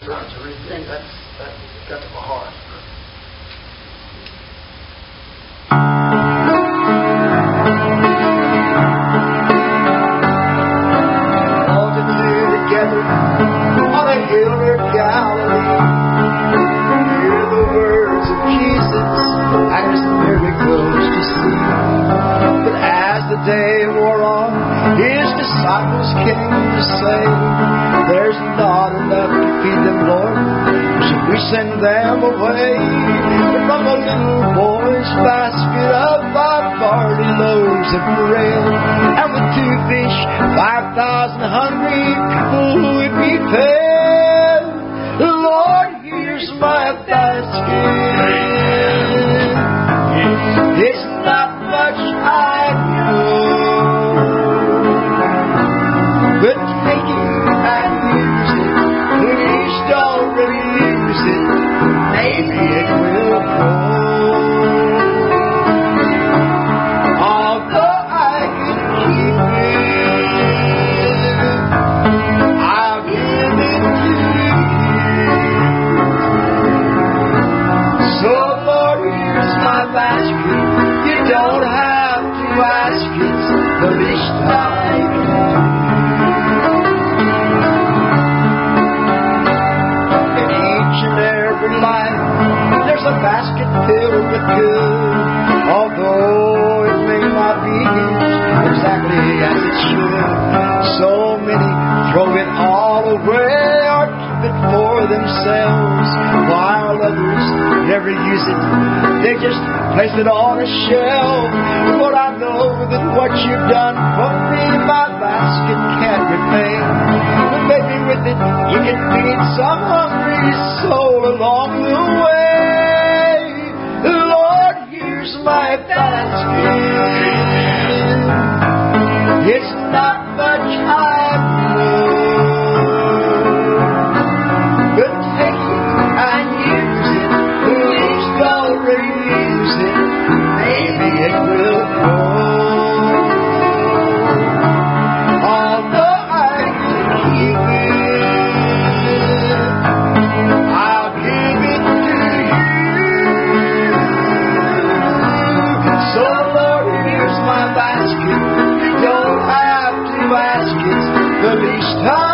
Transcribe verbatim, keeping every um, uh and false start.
That's, that got to my heart. On a hill near Galilee, hear the words of Jesus and His miracles to see. But as the day wore on, His disciples came to say, there's not enough to feed them, Lord, should we send them away? From a little boy's basket of five barley loaves of bread, and with two fish, five thousand hungry people would be fed. Lord, here's my basket. It's not much I know, but take it and use it. Please don't refuse it. Maybe it will grow. Although I can keep it, I'll give it to you. So Lord, here's my basket. You don't have to ask it. The least I can do. In each and every life, there's a basket filled with good. Although it may not be used exactly as it should. So many throw it all away or keep it for themselves, while others never use it. They just place it on a shelf. Lord, I know that what you've done for me, my basket can't repay. But maybe with it, you can feed some hungry soul along the way. Lord, here's my basket. It's not much I know, but take it and use it. Please don't refuse it. Maybe it will grow. Although I can keep it, I'll give it to you. So Lord, here's my basket. You don't have to ask it. The least I